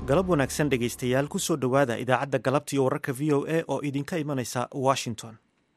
galab wanaagsan dhegaystayaal ku soo dhowaada idaacadda galabta iyo wararka v o a oo idinka imanaysa washington.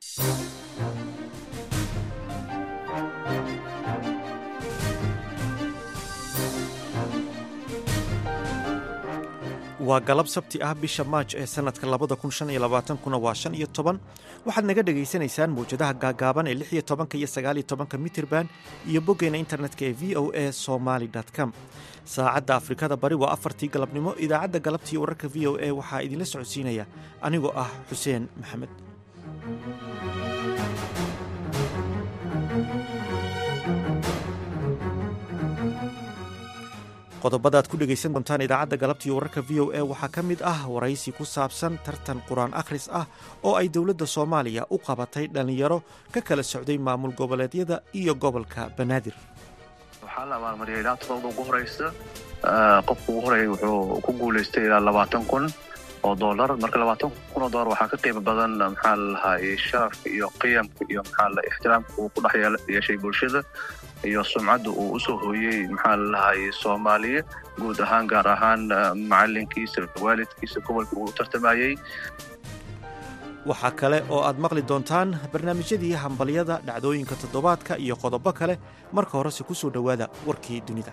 waa galab sabti ah bisha maaj ee sanadka 2025 waa 15 waxaad naga dhegaysanaysaan mawjadaha gaagaaban ee 16 iyo 19 mitirban iyo boggeena internetka ee v o a somali.com. saacadda afrikada bari waa 4tii galabnimo. idaacadda galabtii wararka v o a waxaa idinla socodsiinaya anigoo ah xuseen maxamed. qodobadaad ku dhegaysan doontaan idaacadda galabta iyo wararka v o a waxaa ka mid ah waraysi ku saabsan tartan qur-aan akhris ah oo ay dowladda soomaaliya u qabatay dhallinyaro ka kala socday maamul goboleedyada iyo gobolka banaadir. waxaa la abaalmariyay ilaa toddoba ugu horeysa. qofka ugu horeeyay wuxuu ku guulaystay ilaa $20,000 marka $20,000 waxaa ka qiimo badan maxaa la lahaa sharafka iyo qiyamka iyo maxaa la ixtiraamka uu ku dhex yeeshay bulshada iyo sumcadda uu u soo hooyey maxaa la lahaa Soomaaliya guud ahaan gaar ahaan macalinkiisa waalidkiisa gobolka uu tartamayay. waxaa kale oo aad maqli doontaan barnaamijyadii hambalyada dhacdooyinka toddobaadka iyo qodobo kale. marka horese ku soo dhowaada warkii dunida.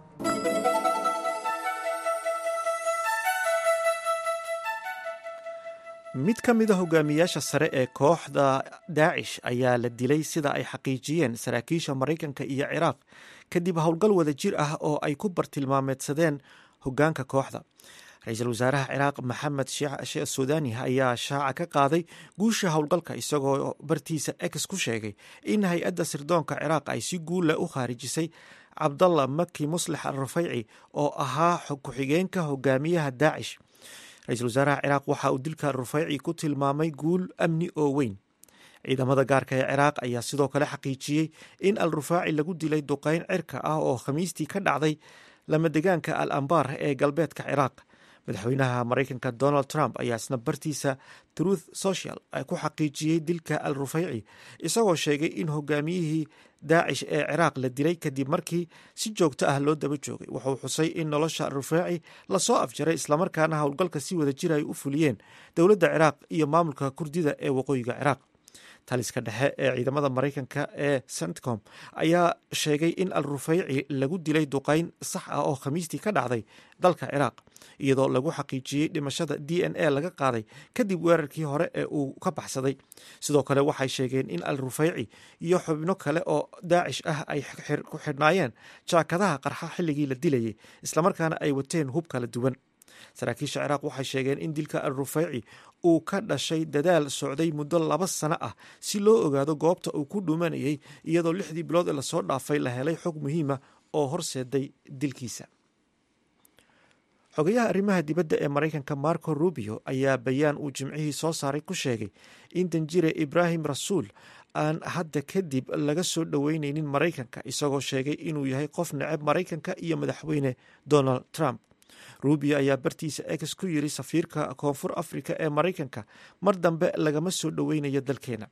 mid ka mid a hogaamiyaasha sare ee kooxda daacish ayaa la dilay sida ay xaqiijiyeen saraakiisha maraykanka iyo ciraaq kadib howlgal wada jir ah oo ay ku bartilmaameedsadeen hoggaanka kooxda. ra-iisul wasaaraha ciraaq maxamed sheekh suudani ayaa shaaca ka qaaday guusha howlgalka isagoo bartiisa x ku sheegay in hay-adda sirdoonka ciraaq ay si guul leh u khaarijisay cabdalla maki muslix al rufayci oo ahaa ku-xigeenka hogaamiyaha daacish. ra-iisul wasaaraha ciraaq waxa uu dilka rufayci ku tilmaamay guul amni oo weyn. ciidamada gaarka ee ciraaq ayaa sidoo kale xaqiijiyey in al rufaaci lagu dilay duqeyn cirka ah oo khamiistii ka dhacday lamadegaanka al ambar ee galbeedka ciraaq. madaxweynaha maraykanka donald trump ayaa isna bartiisa truth social ku xaqiijiyey dilka al rufayci isagoo sheegay in hogaamiyihii daacish ee ciraaq la dilay kadib markii si joogto ah loo daba joogay. wuxuu xusay in nolosha al rufaaci lasoo afjaray islamarkaana howlgalka si wada jir ay u fuliyeen dowladda ciraaq iyo maamulka kurdida ee waqooyiga ciraaq. taliska dhexe ee ciidamada maraykanka ee centcom ayaa sheegay in al rufayci lagu dilay duqeyn sax ah oo khamiistii ka dhacday dalka ciraaq iyadoo lagu xaqiijiyey dhimashada d n a laga qaaday kadib weerarkii hore ee uu ka baxsaday. sidoo kale waxay sheegeen in al rufayci iyo xubno kale oo daacish ah ay ku xidhnaayeen jaakadaha qarxa xilligii la dilayay islamarkaana ay wateen hub kala duwan. saraakiisha ciraaq waxay sheegeen in dilka al rufayci uu ka dhashay dadaal socday muddo 2 sano ah si loo ogaado goobta uu ku dhumanayay iyadoo 6 bilood ee lasoo dhaafay la helay xog muhiima oo horseeday dilkiisa. xogayaha arrimaha dibadda ee maraykanka marco rubio ayaa bayaan uu jimcihii soo saaray ku sheegay in danjire ibrahim rasuul aan hadda kadib laga soo dhoweyneynin maraykanka isagoo sheegay inuu yahay qof neceb maraykanka iyo madaxweyne donald trump. rubio ayaa bartiisa x ku yiri safiirka koonfur afrika ee maraykanka mar dambe lagama soo dhoweynayo dalkeena.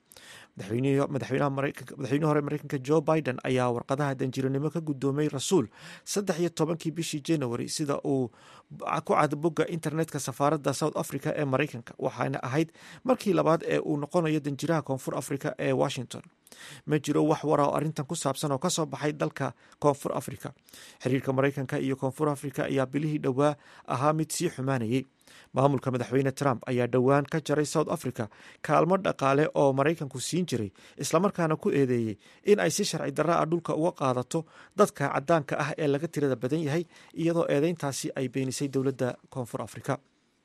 madaxweyne hore maraykanka joe biden ayaa warqadaha danjiranimo ka guddoomay rasuul 13 bishii january sida uu ku cad bogga internetka safaaradda south africa ee maraykanka waxaana ahayd markii labaad ee uu noqonayo danjiraha koonfur afrika ee washington. ma jiro wax wara oo arrintan ku saabsan oo kasoo baxay dalka koonfur afrika. xiriirka maraykanka iyo koonfur afrika ayaa bilihii dhowaa ahaa mid sii xumaanayay. maamulka madaxweyne trump ayaa dhowaan ka jaray south africa kaalmo dhaqaale oo maraykanku siin jiray islamarkaana ku eedeeyey in ay si sharci darra ah dhulka uga qaadato dadka caddaanka ah ee laga tirada badan yahay iyadoo eedeyntaasi ay beenisay dowladda koonfur afrika.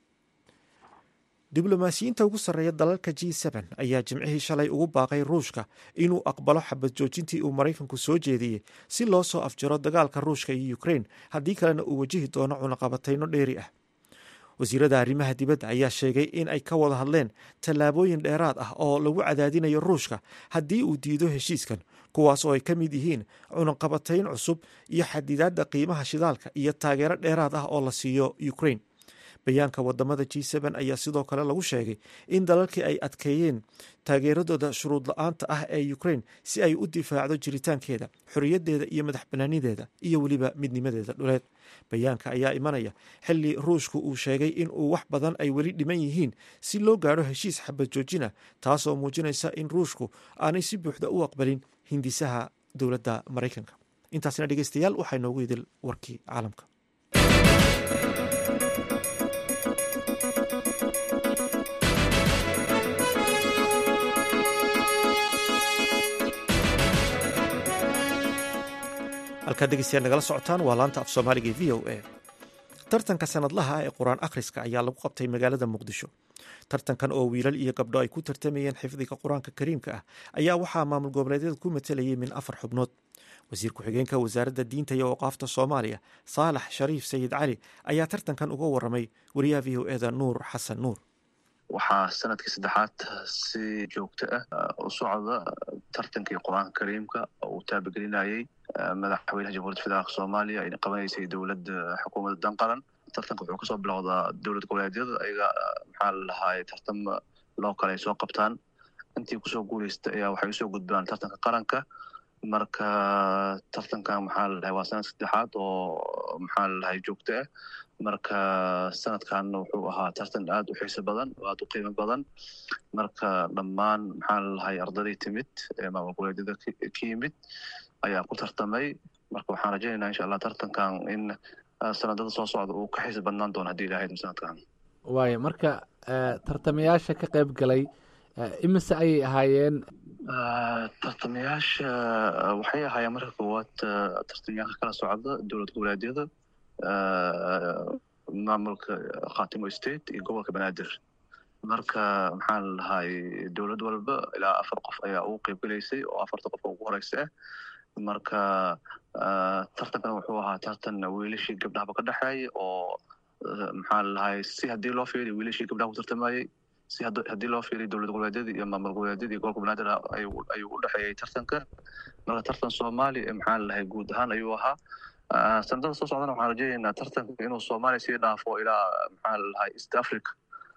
diblomaasiyiinta ugu sarreeya dalalka G7 ayaa jimcihii shalay ugu baaqay ruushka inuu aqbalo xabad joojintii uu maraykanku soo jeediyey si loo soo afjaro dagaalka ruushka iyo Ukraine haddii kalena uu wajihi doono cunaqabatayno dheeri ah. wasiirada arrimaha dibadda ayaa sheegay in ay ka wada hadleen tallaabooyin dheeraad ah oo lagu cadaadinayo ruushka haddii uu diido heshiiskan, kuwaas oo ay ka mid yihiin cunaqabatayn cusub iyo xadidaadda qiimaha shidaalka iyo taageero dheeraad ah oo la siiyo Ukraine. bayaanka wadamada G7 ayaa sidoo kale lagu sheegay in dalalkii ay adkeeyeen taageeradooda shuruud la-aanta ah ee Ukraine si ay u difaacdo jiritaankeeda, xorriyadeeda iyo madax banaanideeda iyo weliba midnimadeeda dhuleed. bayaanka ayaa imanaya xilli Ruushku uu sheegay in uu wax badan ay weli dhiman yihiin si loo gaaro heshiis xabad joojin ah, taasoo muujinaysa in Ruushku aanay si buuxda u aqbalin hindisaha dowladda Maraykanka. intaasina dhegeystayaal waxaa inoogu idil warkii caalamka. halkaad dhegeystayaal nagala socotaan waa laanta af soomaaliga v o a. tartanka sanadlaha ah ee qur-aan akhriska ayaa lagu qabtay magaalada muqdisho. tartankan oo wiilal iyo gabdho ay ku tartamayeen xifdiga qur-aanka kariimka ah ayaa waxaa maamul goboleedyada ku matalayay min 4 xubnood. wasiir ku-xigeenka wasaaradda diinta iyo awqaafta Soomaaliya Saalax Shariif Sayid Cali ayaa tartankan uga waramay wariyaha v o eda Nuur Xasan Nuur. waxaa sanadkii saddexaad si joogto ah u socda tartankii qur-aanka kariimka oo uu taabagelinayay madaxweynaha jamhuuriyadda federaalka Soomaaliya ay qabanaysay dowladda xukuumadda danqaran. tartanka wuxuu kasoo bilowdaa dowlad goboleedyada ayaga tartan loo kale ay soo qabtaan. intii kusoo guuleystay ayaa waxay usoo gudbaan tartanka qaranka. marka tartankan waa sanadka saddexaad oo joogto ah. marka sanadkan wuxuu ahaa tartan aad u xiiso badan oo aad u qiimo badan. marka dhammaan ardaydii timid ee maamul goboleedyada ka yimid ayaa ku tartamay. marka waxaan rajaynaynaa insha allah tartankan in sanadada soo socda uu ka xiiso badnaan doono haddii ilaahay sanadkan. waayo marka tartamayaasha ka qayb galay imise ayay ahaayeen? tartamayaasha waxay ahaayeen marka koowaad tartamayaasha kala socda dowlad goboleedyada, maamulka khaatimo state iyo gobolka banaadir. marka dowlad walba ilaa 4 qof ayaa ugu qayb galaysay oo 4 qof ugu horeysa ah. marka tartankan wuxuu ahaa tartan wiilashii gabdhahaba ka dhexeeyay oo si haddii loo fiiriyo wiilashii gabdhaha ku tartamayay, si haddii loo fiiriyo dowlad goboleedyada iyo maamul goboleedyada iyo gobolka banaadir ayuu u dhexeeyay tartanka. marka tartan Soomaali guud ahaan ayuu ahaa. sanadada soo socdana waxaan rajaynaynaa tartanka inuu Soomaaliya sii dhaafo ilaa East Africa,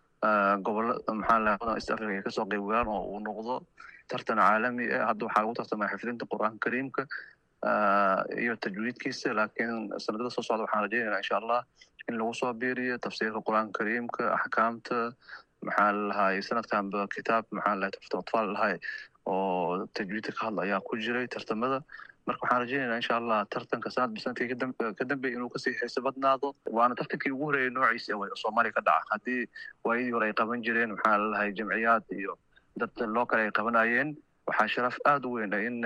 gobolada East Africa ay kasoo qayb galaan oo uu noqdo tartan caalami ah. hadda waxaa lagu tartamaya xifdinta qur-aanka kariimka iyo tajwiidkiisa, laakiin sanadada soo socda waxaan rajaynaynaa insha allah in lagu soo biiriyo tafsiirka qur-aanka kariimka, axkaamta sanadkanba kitaab tafsiir atfaal oo tajwiidka ka hadla ayaa ku jiray tartamada. marka waxaan rajaynaynaa insha allah tartanka sanadkii ka dambeeyay inuu kasii xiiso badnaado. waana tartankii ugu horeeyay noociisa oo Soomaaliya ka dhaca. haddii waayadii hore ay qaban jireen jamciyaad iyo dad loo kale ay qabanayeen, waxaa sharaf aad u weyn in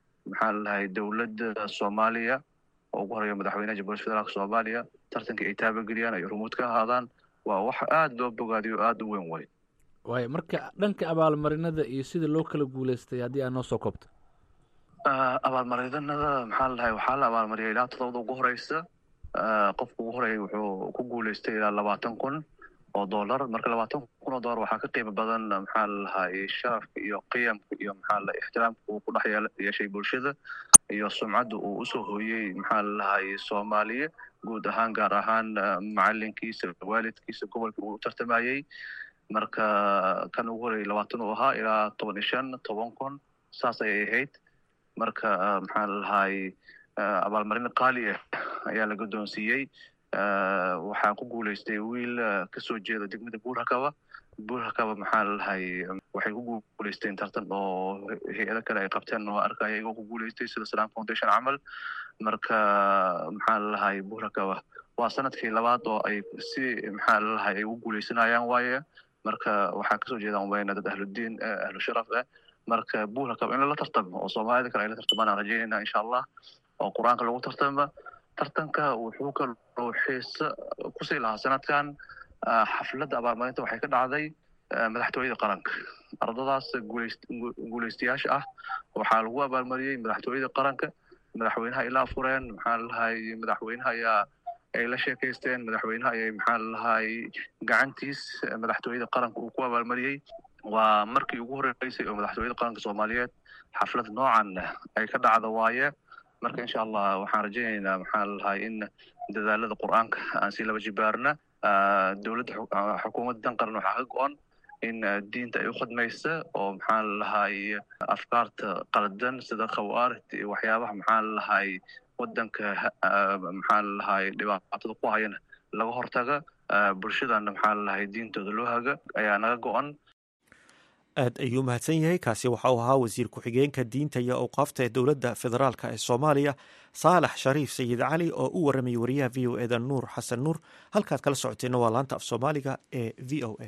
dowladda Soomaaliya oo ugu horeeya madaxweynaha jamhuuriyadda federaalka Soomaaliya tartankii ay taabageliyaan ay rumuud ka ahaadaan. waa wax aad loo bogaadiyo aad u weyn way. waayo marka dhanka abaalmarinada iyo sida loo kala guuleystay haddii aad noo soo koobto. abaalmarinada waxaa la abaalmariyay ilaa 7 ugu horeysa. qofka ugu horeeyay wuxuu ku guuleystay ilaa $20,000. marka $20,000 waxaa ka qiimo badan sharafka iyo qiyamka iyo ixtiraamka uu ku dhex yeeshay bulshada iyo sumcadda uu usoo hooyey Soomaaliya guud ahaan, gaar ahaan macalinkiisa, waalidkiisa, gobolka uu tartamayay. marka kan ugu horeeyay 20 uu ahaa ilaa 15,000 saas ayay ahayd. marka abaalmarin qaali ah ayaa la guddoonsiiyey. waxaa ku guuleystay wiil kasoo jeeda degmada Buurhakaba. waxay ku guuleysteen tartan oo hay-ada kale ay qabteen oo arkaya iyagoo ku guuleystay sida Salaam Foundation camal. marka Buurhakaba waa sanadkii labaad oo ay si ay u guuleysanayaan waaye. marka waxaa kasoo jeedaan wayna dad ahludiin ahlu sharaf ah. marka Buurhakaba in la tartamo oo Soomaalida kale ay la tartamaan aan rajaynaynaa insha allah oo qur-aanka lagu tartamo. tartanka wuxuu kaloo xiisa kusii lahaa sanadkan. xafladda abaalmarinta waxay ka dhacday madaxtooyada qaranka. ardadaas guuleystayaasha ah waxaa lagu abaalmariyey madaxtooyada qaranka. madaxweynaha ay la afureen, madaxweynaha ayaa ay la sheekaysteen, madaxweynaha ayay gacantiis madaxtooyada qaranka uu ku abaalmariyey. waa markii ugu horeysay oo madaxtooyada qaranka Soomaaliyeed xaflad noocan ay ka dhacdo waaye. marka insha allah waxaan rajaynaynaa in dadaalada qur-aanka aan si laba jibaarna dowladda xukuumadda dan qaran waxaa ka go-an in diinta ay u khidmaysa oo maxaa lalahay afkaarta qaldan sida khawaarijta iyo waxyaabaha maxaa lalahay wadanka maxaa lalahay dhibaatada ku hayana laga hortaga bulshadana maxaa lalahay diintooda loo haga ayaa naga go-an. aad ayuu mahadsan yahay. kaasi waxa uu ahaa wasiir ku-xigeenka diinta iyo awqaafta ee dowladda federaalk ee soomaaliya saalax shariif sayid cali oo u waramayay wariyaha v o eda nuur xasan nuur. halkaad kala socoteenna waa laanta af soomaaliga ee v o a.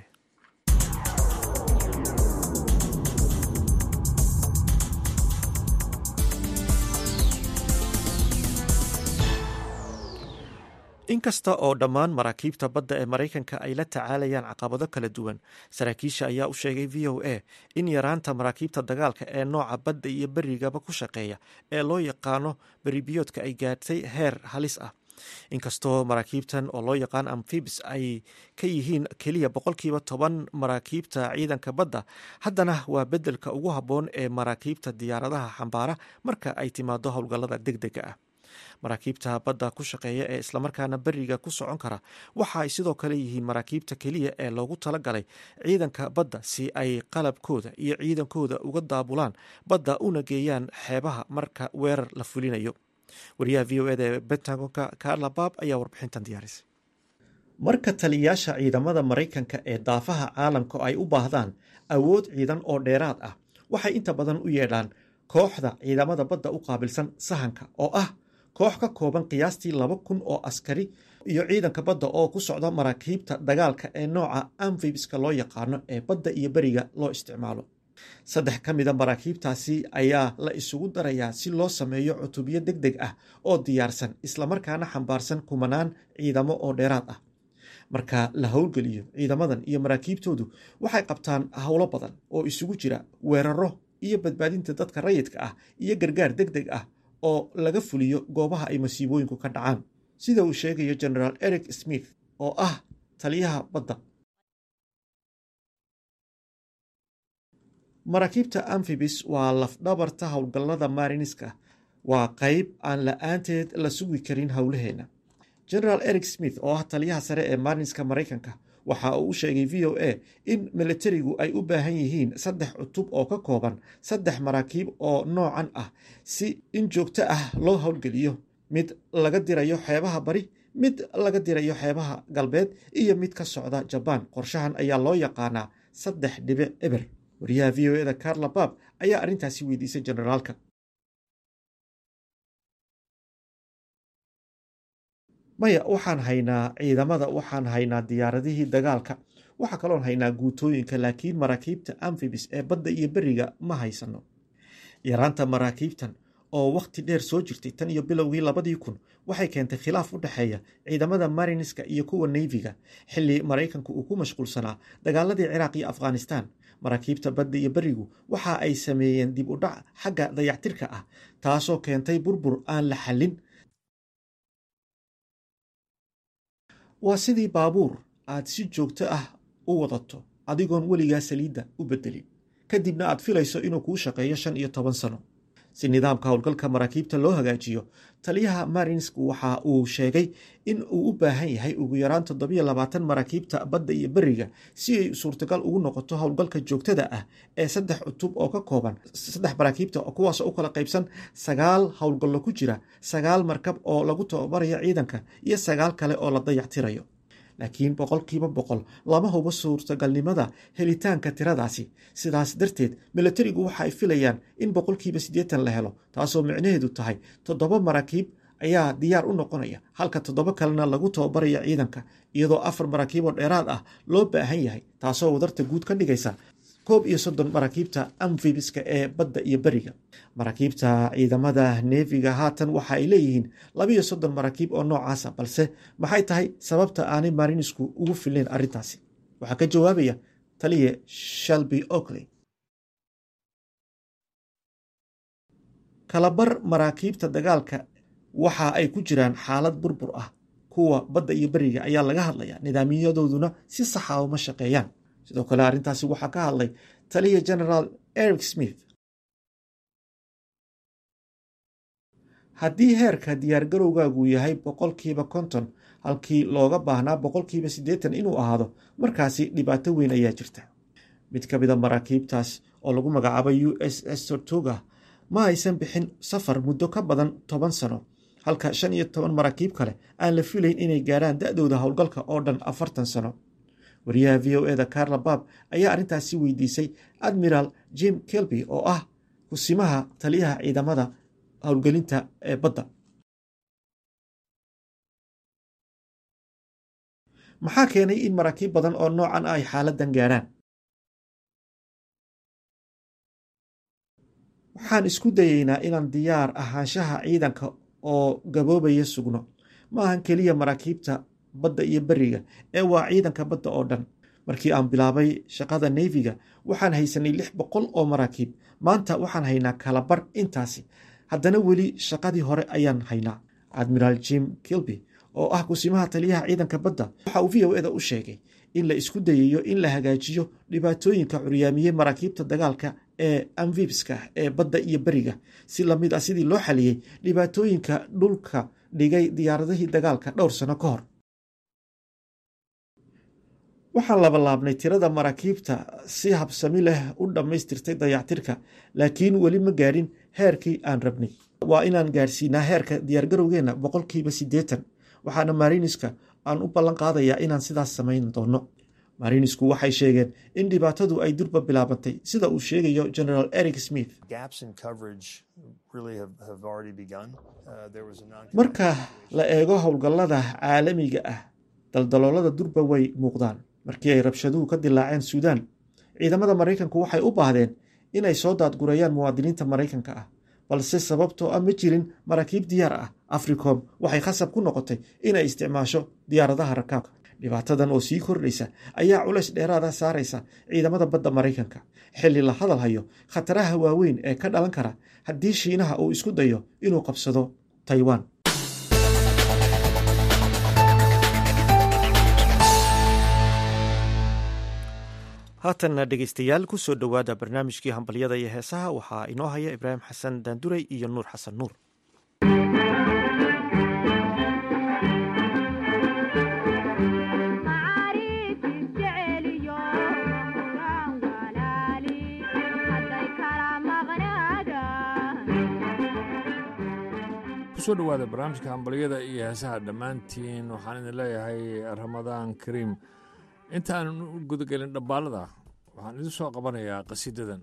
inkasta oo dhammaan maraakiibta badda ee maraykanka ay la tacaalayaan caqabado kala duwan, saraakiisha ayaa u sheegay v o a in yaraanta maraakiibta dagaalka ee nooca badda iyo berigaba ku shaqeeya ee loo yaqaano beribiyoodka ay gaadhtay heer halis ah. inkastoo maraakiibtan oo loo yaqaan amphibs ay ka yihiin keliya 10% maraakiibta ciidanka badda, haddana waa beddelka ugu habboon ee maraakiibta diyaaradaha xambaara marka ay timaado howlgallada degdega ah. maraakiibta badda ku shaqeeya ee islamarkaana beriga ku socon kara waxa ay sidoo kale yihiin maraakiibta keliya ee loogu talagalay ciidanka badda si ay qalabkooda iyo ciidankooda uga daabulaan badda una geeyaan xeebaha marka weerar la fulinayo. wariyaha v o eda ee bentagonka carla bab ayaa warbixintan diyaarisay. marka taliyayaasha ciidamada maraykanka ee daafaha caalamka ay u baahdaan awood ciidan oo dheeraad ah, waxay inta badan u yeedhaan kooxda ciidamada badda u qaabilsan sahanka, oo ah koox ka kooban qiyaastii 2,000 oo askari iyo ciidanka badda oo ku socda maraakiibta dagaalka ee nooca amphibska loo yaqaano ee badda iyo beriga loo isticmaalo. 3 ka mida maraakiibtaasi ayaa la isugu darayaa si loo sameeyo cutubyo degdeg ah oo diyaarsan islamarkaana xambaarsan kumanaan ciidamo oo dheeraad ah. marka la howlgeliyo, ciidamadan iyo maraakiibtoodu waxay qabtaan howlo badan oo isugu jira weeraro iyo badbaadinta dadka rayidka ah iyo gargaar degdeg ah oo laga fuliyo goobaha ay masiibooyinku ka dhacaan, sida uu sheegayo generaal eric smith oo ah taliyaha badda. maraakiibta amphibis waa lafdhabarta howlgallada mariniska, waa qayb aan la-aanteed la sugi karin howlaheena. generaal eric smith oo ah taliyaha sare ee mariniska maraykanka waxa uu u sheegay v o a in militarigu ay u baahan yihiin 3 cutub oo ka kooban 3 maraakiib oo noocan ah si in joogto ah loo howlgeliyo, mid laga dirayo xeebaha bari, mid laga dirayo xeebaha galbeed iyo mid ka socda jabaan. qorshahan ayaa loo yaqaanaa 3.0. wariyaha v o eda carla bab ayaa arrintaasi weydiisay generaalka. maya, waxaan haynaa ciidamada, waxaan haynaa diyaaradihii dagaalka, waxaa kaloon haynaa guutooyinka, laakiin maraakiibta amphibis ee badda iyo beriga ma haysano. yaraanta maraakiibtan oo wakhti dheer soo jirtay tan iyo bilowgii 2000 waxay keentay khilaaf u dhexeeya ciidamada mariniska iyo kuwa neyfiga xilli maraykanku uu ku mashquulsanaa dagaaladii ciraaq iyo afghanistan. maraakiibta badda iyo berigu waxa ay sameeyeen dib u dhac xagga dayactirka ah, taasoo keentay burbur aan la xallin. waa sidii baabuur aad si joogto ah u wadato adigoon weligaa saliidda u beddelin, kadibna aad filayso inuu kuu shaqeeyo 15 sano. si nidaamka howlgalka maraakiibta loo hagaajiyo, taliyaha marinesku waxa uu sheegay in uu u baahan yahay ugu yaraan 27 maraakiibta badda iyo beriga si ay suurtagal ugu noqoto howlgalka joogtada ah ee 3 cutub oo ka kooban 3 maraakiibta kuwaas oo u kala qaybsan 9 howlgallo ku jira, 9 markab oo lagu tababarayo ciidanka iyo 9 kale oo la dayactirayo. laakiin 100% lama hubo suurtagalnimada helitaanka tiradaasi. sidaas darteed militarigu waxa ay filayaan in 80% la helo, taasoo micnaheedu tahay 7 maraakiib ayaa diyaar u noqonaya, halka 7 kalena lagu tababaraya ciidanka, iyadoo 4 maraakiib oo dheeraad ah loo baahan yahay, taasoo wadarta guud ka dhigaysa 31 maraakiibta amfibiska ee badda iyo beriga. maraakiibta ciidamada neefiga haatan waxa ay leeyihiin 32 maraakiib oo noocaasa, balse maxay tahay sababta aanay marinisku ugu fileen arrintaasi? waxaa ka jawaabaya taliye Shelby Oakley. kalabar maraakiibta dagaalka waxa ay ku jiraan xaalad burbur ah, kuwa badda iyo beriga ayaa laga hadlaya nidaamyadooduna si sax ah uma shaqeeyaan. sidoo kale arrintaasi waxaa ka hadlay taliya generaal eric smith. haddii heerka diyaargarowgaagu yahay 50%, halkii looga baahnaa 80% inuu ahaado, markaasi dhibaato weyn ayaa jirta. mid ka mida maraakiibtaas oo lagu magacaabay USS Tortuga ma aysan bixin safar muddo ka badan 10 sano, halka 15 maraakiib kale aan la filayn inay gaaraan da'dooda howlgalka oo dhan 40 sano. wariyaha VOA-da Carla Babb ayaa arrintaasi weydiisay Admiral Jim Kilby oo ah kusimaha taliyaha ciidamada howlgelinta ee badda. maxaa keenay in maraakiib badan oo noocan ay xaaladan gaaraan? waxaan isku dayaynaa inaan diyaar ahaanshaha ciidanka oo gaboobaya sugno. ma ahan keliya maraakiibta badda iyo beriga ee waa ciidanka badda oo dhan. markii aan bilaabay shaqada Navy-ga waxaan haysanay 600 oo maraakiib. maanta waxaan haynaa kala bar intaasi, haddana weli shaqadii hore ayaan haynaa. Admiral Jim Kilby oo ah kusimaha taliyaha ciidanka badda waxa uu VOA-da u sheegay in la isku dayayo in la hagaajiyo dhibaatooyinka curyaamiyey maraakiibta dagaalka ee amphibska ee badda iyo beriga, si lamid ah sidii loo xaliyey dhibaatooyinka dhulka dhigay diyaaradihii dagaalka dhowr sano ka hor. waxaan labalaabnay tirada maraakiibta si habsami leh u dhammaystirtay dayactirka, laakiin weli ma gaadhin heerkii aan rabnay. waa inaan gaadhsiinaa heerka diyaargarowgeenna 80%, waxaana Marineska aan u ballan qaadayaa inaan sidaas samayn doono. Marinesku waxay sheegeen in dhibaatadu ay durba bilaabantay, sida uu sheegayo General Eric Smith. marka la eego howlgallada caalamiga ah, daldaloolada durba way muuqdaan. markii ay rabshaduhu ka dilaaceen Suudaan, ciidamada Maraykanku waxay u baahdeen inay soo daadgurayaan muwaadiniinta Maraykanka ah, balse sababtoo ah ma jirin maraakiib diyaar ah. Africom waxay khasab ku noqotay inay isticmaasho diyaaradaha rakaabka. dhibaatadan oo sii kordhaysa ayaa culays dheeraada saaraysa ciidamada badda Maraykanka, xilli la hadal hayo khataraha waaweyn ee ka dhalan kara haddii Shiinaha uu isku dayo inuu qabsado Taiwan. haatanna dhegaystayaal ku soo dhowaada barnaamijkii hambalyada iyo heesaha. waxaa inoo haya Ibraahim Xasan Daanduray iyo Nuur Xasan Nuur. kusoo dhowaada barnaamijka hambalyada iyo heesaha dhammaantiin. waxaan idin leeyahay ramadaan kariim. inta aanan u gudagelin dhabbaalada waxaan idin soo qabanayaa qasiidadan.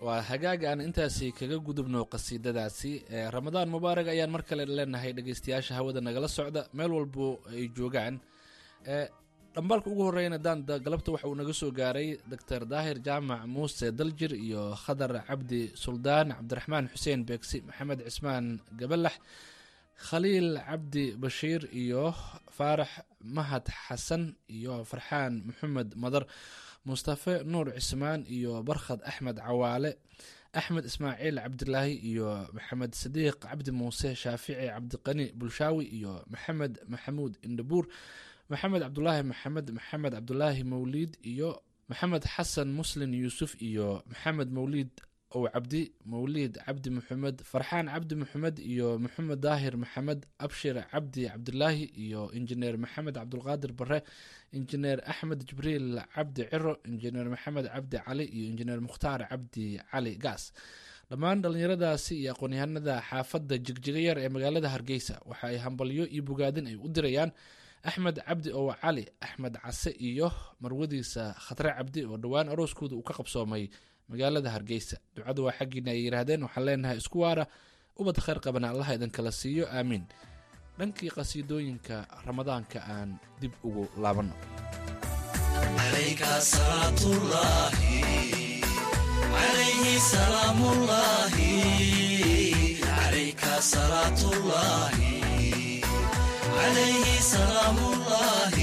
waa hagaag aan intaasi kaga gudubno qasiidadaasi. ramadaan mubaarak ayaan mar kale leenahay dhegeystayaasha hawada nagala socda meel walbo ay joogaan. dhambaalka ugu horeyna daanda galabta waxa uu naga soo gaaray Dr. Daahir Jaamac Muuse Daljir iyo Khadar Cabdi Suldaan, Cabdiraxmaan Xuseen Beegsi, Maxamed Cismaan Gabalax, Khaliil Cabdi Bashiir iyo Faarax Mahad Xasan iyo Farxaan Maxamed Madar, Mustafa Nuur Cismaan iyo Barkhad Axmed Cawaale, Axmed Ismaaciil Cabdilaahi iyo Maxamed Sadiiq Cabdi Muuse, Shaafici Cabdiqani Bulshaawi iyo Maxamed Maxamuud Indhabuur, maxamed cabdulaahi maxamed cabdulaahi mawliid iyo maxamed xasan muslin yuusuf iyo maxamed mawliid ow cabdi mawliid cabdi maxamed, farxaan cabdi maxamed iyo maxamed daahir maxamed, abshir cabdi cabdulaahi iyo injineer maxamed cabdulqaadir bare, injineer axmed jibriil cabdi ciro, injineer maxamed cabdi cali iyo injineer mukhtaar cabdi cali gaas. dhammaan dhallinyaradaasi iyo aqoon-yahanada xaafadda jigjigayar ee magaalada Hargeysa waxa ay hambalyo iyo bogaadin ay u dirayaan axmed cabdi oo cali axmed case iyo marwadiisa Khatre Cabdi oo dhowaan arooskooda uu ka qabsoomay magaalada Hargeysa. ducadu waa xaggiina ay yiraahdeen. waxaan leenahay isku waara, ubad khayr qabana Allah idin kala siiyo, aamiin. dhankii qasiidooyinka ramadaanka aan dib ugu laabano. alayka salaatullaahi alayhi salaamullaahi alayka salaatullaahi عليه سلام الله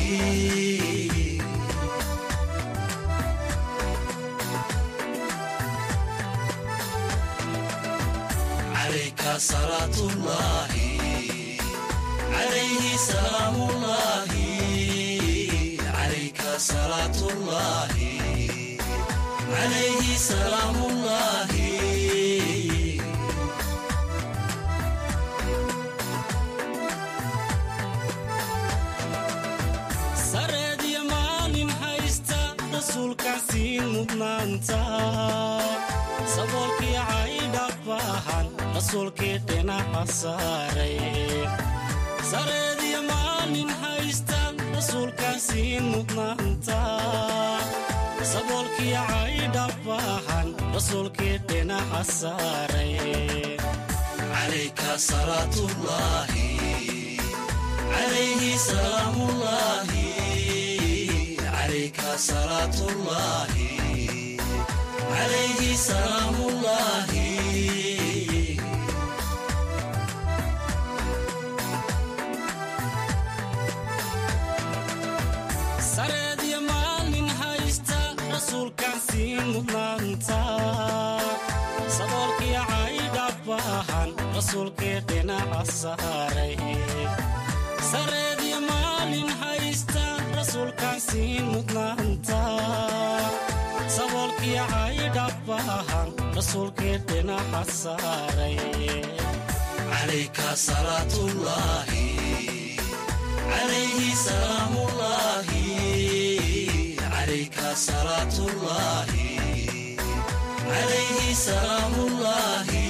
عليك صلاة الله عليه سلام الله عليك صلاة الله عليه سلام الله saboolkii caydhabahan rasuulkii dhinaca saaray sareediyo maalin haystaan rasuulkaasiin mudnaanta saboolkii caydhabahan rasuulkii dhinaca saaray calayka salaatullaahi calayhi salaamullaahi عليك صلاة الله عليه سلام الله سرد يا مالين هايستا رسول كاسين مدنانتا صبرك يا عيد أباهان رسول كيدنا عصاري سرد يا مالين هايستا رسول كاسين مدنانتا saboolkii caydhabahan rasuulkii dhinaca saaray calayka salaatullaahi calayhi salaamullaahi calayka salaatullaahi calayhi salaamullaahi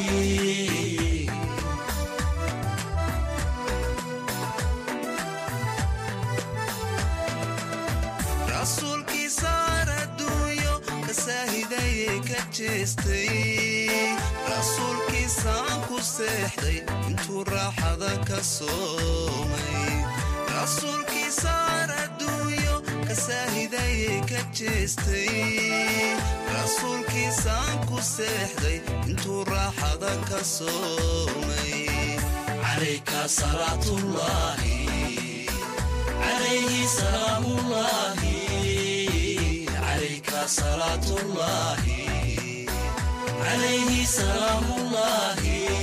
rasuulkiisaan ku seexday intuu raaxada ka soomay rasuulkiisaan adduunyo ka saahidayey ka jeestay rasuulkiisaan ku seexday intuu raaxada ka soomay calayka salaatullaahi calayhi salaamullaahi عليك صلاة الله عليه سلام الله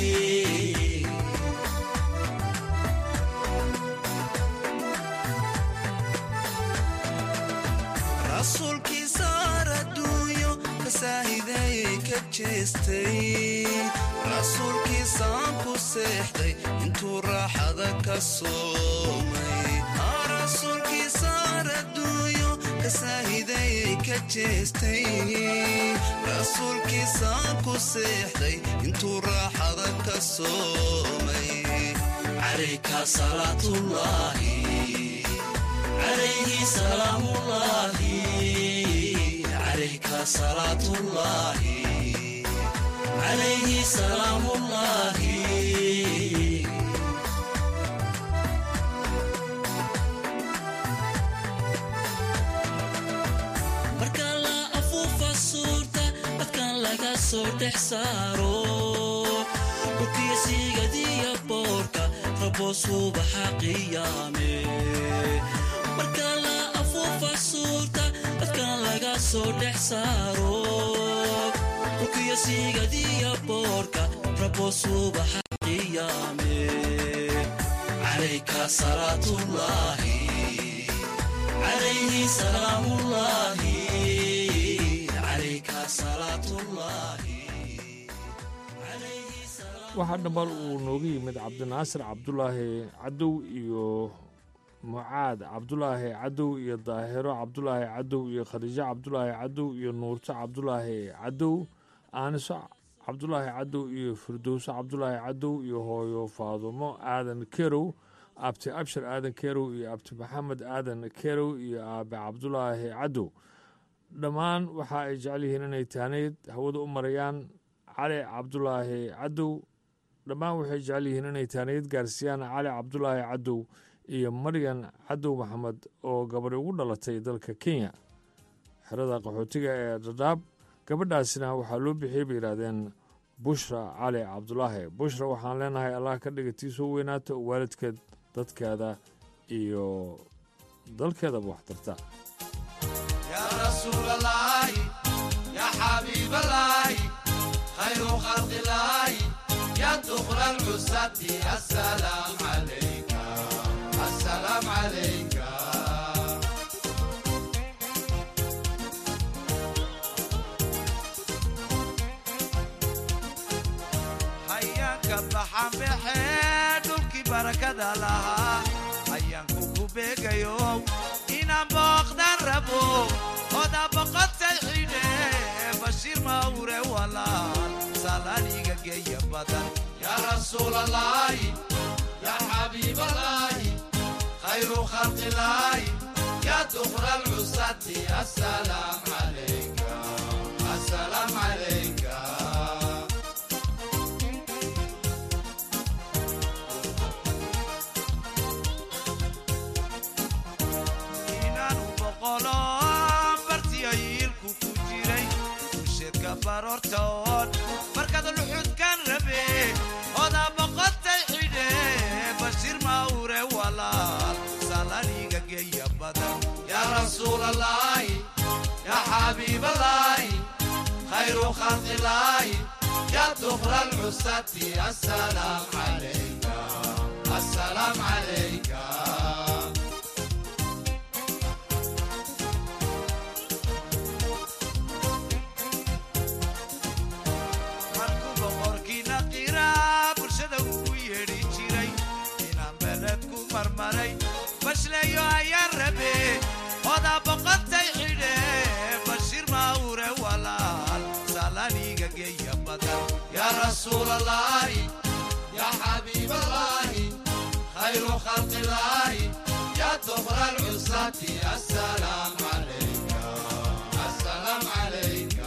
رسولك صار الدنيا كساهدي كجستي رسولك سانكو سيحدي انتو راحة كالصومي رسولك صار الدنيا كساهدي كجستي رسولكي سانكو سيحدي انتو راحة كالصومي عليك صلاة الله عليه سلام الله عليك صلاة الله عليه سلام الله marka la afuufa suurta dadkan laga soo dhex saaro dhulkiisiigadiya boorka rabo subaxa qiyaame marka la afuufa suurta dadkan laga soo dhex saaro dhulkiisiigadiya boorka rabo subaxa qiyaame calayka salaatullaahi عليه سلام الله عليك صلاة الله عليه سلام waxaa dhammaal uu nooga yimid cabdinaasir cabdulaahi cadow iyo mucaad cabdulaahi cadow iyo daahiro cabdulaahi cadow iyo khadiijo cabdulaahi cadow iyo nuurto cabdulaahi cadow aaniso cabdulaahi cadow iyo firdowso cabdulaahi cadow iyo hooyo faadumo aadan kerow abti abshir aadan kerow iyo abti maxamed aadan kerow iyo aabe cabdulaahi cadow dhammaan waxa ay jecel yihiin inay taanayd hawada u marayaan cali cabdulaahi cadow dhammaan waxay jecel yihiin inay taanayd gaarsiiyaan cali cabdulaahi cadow iyo maryan cadow maxamed oo gabadhi ugu dhalatay dalka kenya xerada qaxootiga ee dhadhaab gabadhaasina waxaa loo bixiyey bay yidhaahdeen bushra cali cabdulaahi bushra waxaan leenahay allah ka dhiga tii soo weynaata oo waalidkeed dadkeeda iyo dalkeedaba wax tarta يا رسول الله يا حبيب الله خير خلق الله يا دخل العزة السلام عليك السلام عليك حياك بحم بحيدك بركة لها حياك كوبيك يوم إنا بقدر ربو خدا بقد تحيني بشير موري ولا سلاليك جي بدن يا رسول الله يا حبيب الله خير خلق الله يا دخل العزة السلام عليك السلام عليك barortoon markaad luxud kan rabe oda boqotay xidhe bashir mawre walaal salaniga geeya badan ya rasuul allahi ya xabiib allahi khayru khalqi allahi ya dukhra alcusati assalaam calayka assalaam calayka بشليو يا ربي هذا بقتي حيله بشير ماوره ولا سالاني جاي بدر يا رسول الله يا حبيب الله خير خلق الله يا دبر العزة السلام عليك السلام عليك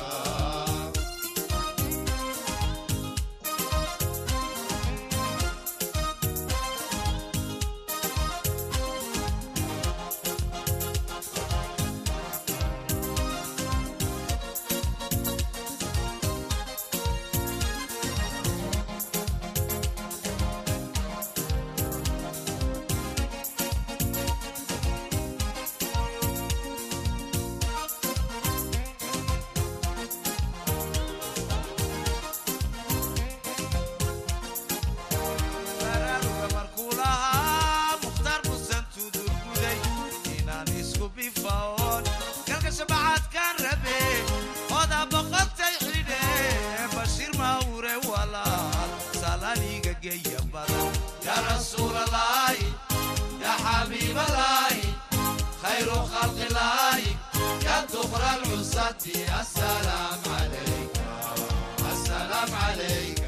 يا رسول الله يا حبيب الله خير خلق الله يا دخر العزة السلام عليك السلام عليك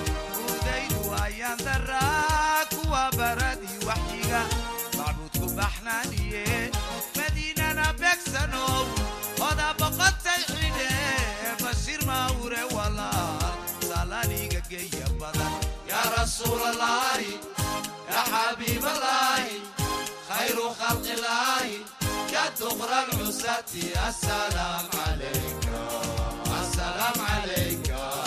وديد وأيام دراك وبردي وحيقة معبودك بحر رسول الله يا حبيب الله خير خلق الله يا دغر العساة السلام عليك السلام عليك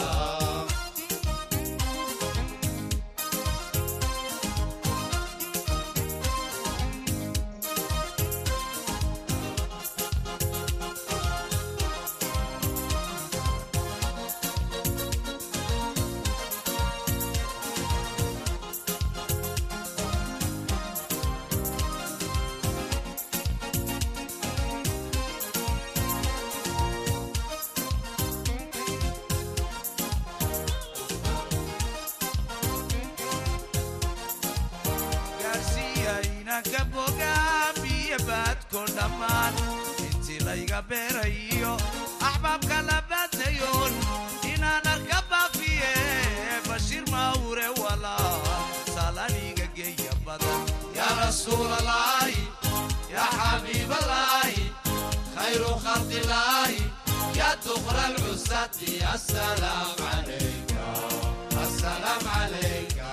inti layga beerayo axbaabka labadayoon inaan arka baafiye bashiir mawre walaa salaniga geeya badan ya rasuul allahi ya xabiib allahi khayru khalqi allahi ya duqra alcusati assalaam calayka assalaam calayka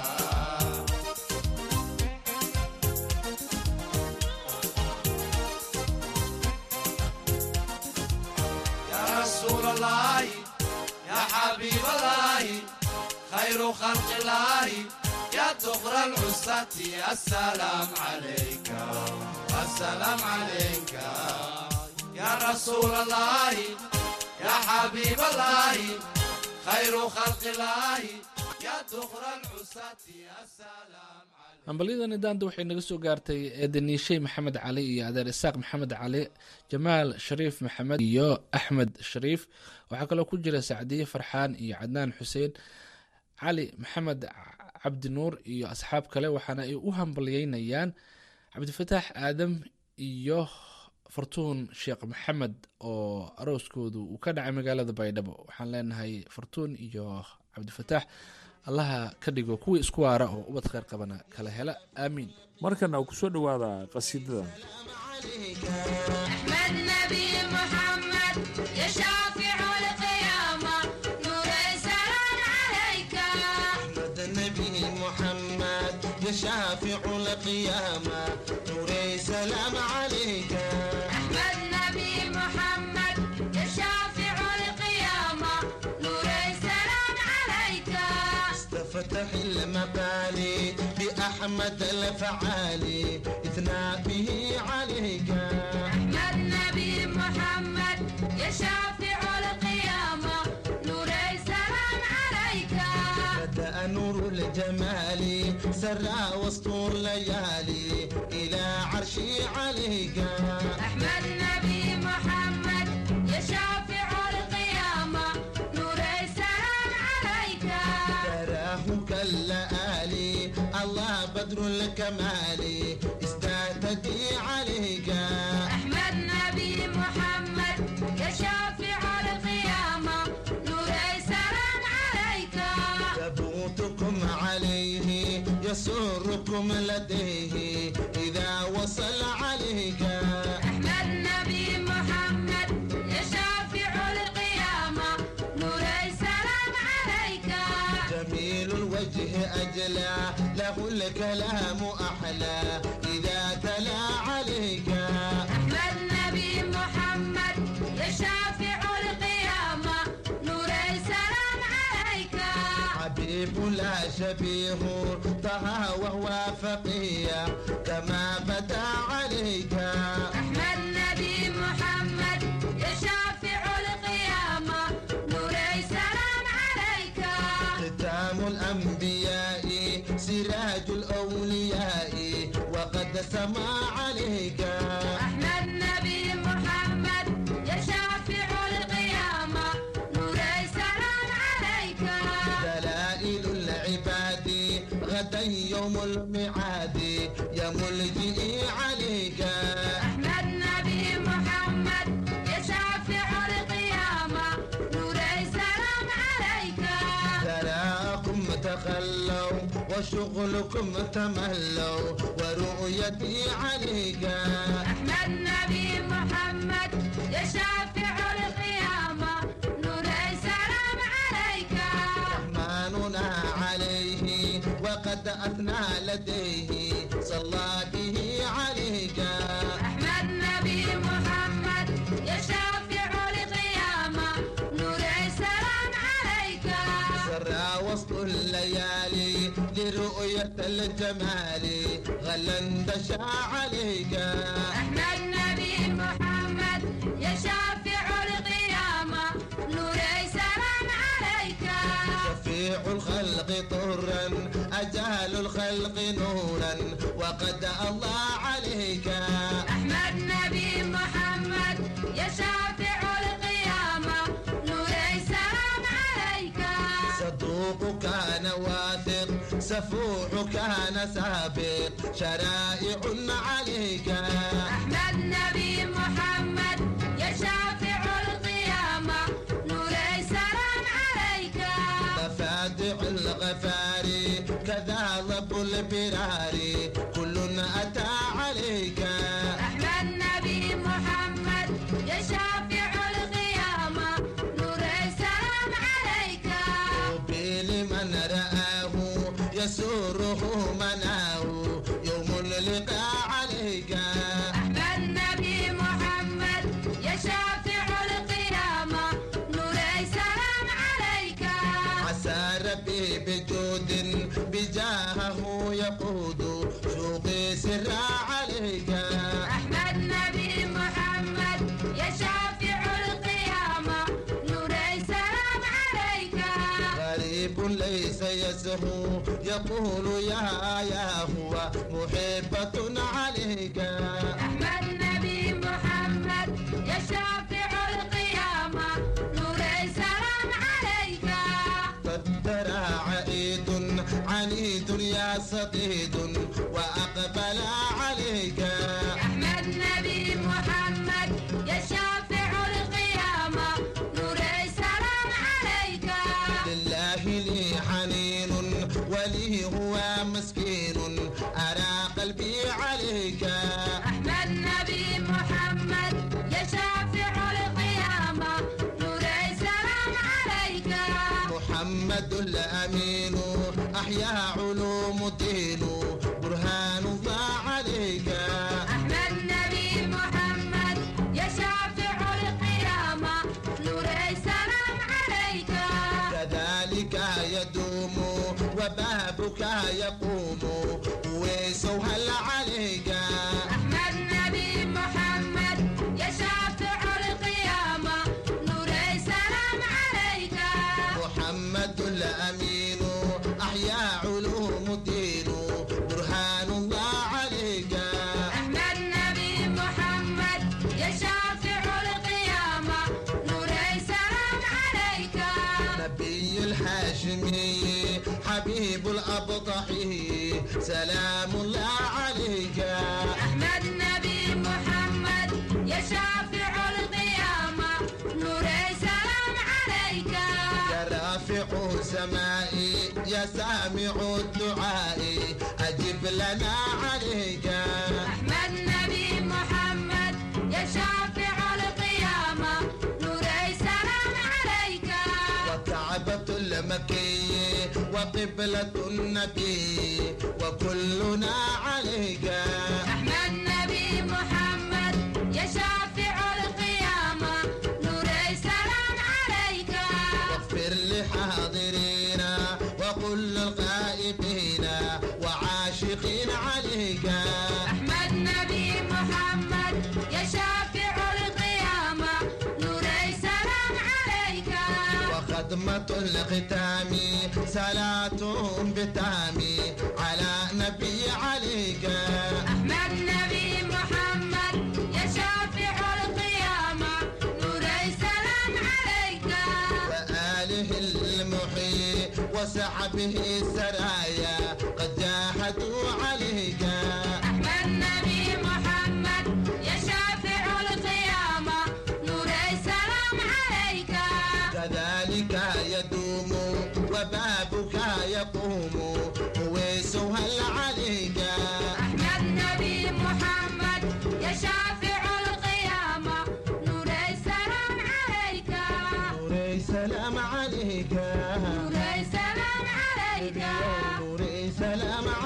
رسول الله يا حبيب الله خير خلق الله يا دغر العساة السلام عليك السلام عليك يا رسول الله يا حبيب الله خير خلق الله يا دغر العساة السلام hambalyadani daanda waxay naga soo gaartay eedaniishey maxamed cali iyo adeer isaaq maxamed cali jamaal shariif maxamed iyo axmed shariif waxaa kaloo ku jira sacdiye farxaan iyo cadnaan xuseen cali maxamed cabdinuur iyo asxaab kale waxaana ay u hambalyeynayaan cabdifataax aadam iyo fartuun sheekh maxamed oo arooskoodu uu ka dhacay magaalada baydhabo waxaan leenahay fartuun iyo cabdifataax allaha ka dhigo kuwii isku waara oo ubad khayr qabana kala hela aamiin markana ku soo dhawaada qasiidada أحمد نبي محمد يا شافع القيامة نور السلام عليك أحمد النبي محمد يا شافع القيامة نور السلام عليك أحمد نبي محمد يا شافع القيامة نور السلام عليك استفتح المقالي بأحمد الفعالي إثنى به عليك أحمد نبي محمد يا شافع القيامة نور السلام عليك بدأ نور الجمال سرى وسطور ليالي إلى عرشي عليك أحمد نبي محمد يا شافع القيامة نور السلام عليك تراه كاللآلي الله بدر الكمال استهتدي عليك أحمد نبي محمد يا شافع القيامة نور السلام عليك ثبوتكم عليه يسركم لديه إذا وصل عليك أحمد نبي محمد يا شافع القيامة نور السلام عليك جميل الوجه أجلى له الكلام أحلى إذا تلا عليك أحمد نبي محمد يا شافع القيامة نور السلام عليك حبيب لا شبيه طه وهو فقيه كما بدا عليك أحمد نبي محمد يا شافع القيامة نور السلام عليك ختام الأنبياء سراج الأولياء وقد سما عليك أحمد نبي محمد يا شافع القيامة نور السلام عليك دلائل العباد غدا يوم الميعاد يا ملجئي عليك أحمد نبي محمد يا شافع القيامة نور السلام عليك تراكم تخلوا وشغلكم تملوا ورؤيتي عليك أحمد نبي محمد يا شافع القيامة نور السلام عليك رحمننا عليه أثنى لديه صلى به عليك أحمد نبي محمد يا شافع القيامة نور السلام عليك سرى وسط الليالي لرؤية الجمال غلا اندشى عليك أحمد نبي محمد يا شافع القيامة نور السلام عليك شفيع الخلق طرا أجال الخلق نورا وقد الله عليك أحمد نبي محمد يا شافع القيامة نور السلام عليك صدوق كان واثق سفوح كان سابق شرائع عليك أحمد نبي محمد يا شافع القيامة نور السلام عليك مفاتح الغفار كذا ضب البرار كل أتى عليك أحمد نبي محمد يا شافع القيامة نور السلام عليك طوبى لمن رآه يسوره مناه يوم اللقاء عليك أحمد نبي محمد يا شافع القيامة نور السلام عليك عسى ربي بجود بجاهه يقود شوقي سرا عليك أحمد نبي محمد يا شافع القيامة نور السلام عليك غريب ليس يسهو يقول يا هو محبة عليك أحمد نبي محمد يا شافع القيامة نور السلام عليك قد ترى عيد عنيد يا صديد وأقبل عليك أحمد نبي محمد يا شافع القيامة نور السلام عليك لله لي حنين ولي هو مسكين أرى قلبي عليك أحمد نبي محمد يا شافع القيامة نور السلام عليك محمد الأمين أحيا علوم الدين برهان الله عليك أحمد نبي محمد يا شافع القيامة نور السلام عليك كذلك يدوم وبابك يقوم ويسهل عليك أحمد نبي محمد يا شافع القيامة نور السلام عليك محمد الأمين أحيا علوم الدين برهان الله عليك أحمد نبي محمد يا شافع القيامة نور السلام عليك نبي الهاشمي حبيب الأبطحي سلام الله عليك أحمد نبي محمد يا شافع القيامة نور السلام عليك يا رافع سمائي يا سامع الدعاء أجب لنا عليك أحمد نبي محمد يا شافع القيامة نور السلام عليك وكعبة المكي وقبلة النبي وكلنا عليك أحمد نبي محمد يا شافع القيامة نور السلام عليك واغفر لحاضرينا وكل الغائبين وعاشقين عليك أحمد نبي محمد يا شافع القيامة نور السلام عليك وخدمة الختام صلاة بتام على نبي عليك أحمد نبي محمد يا شافع القيامة نور السلام عليك وآله المحيي وصحبه السرايا قد جاهدوا عليك أحمد نبي محمد يا شافع القيامة نور السلام عليك كذلك يدوم وبابك يقوم ويسهل عليك أحمد نبي محمد يا شافع القيامة نور السلام عليك نور السلام عليك نور السلام عليك نور السلام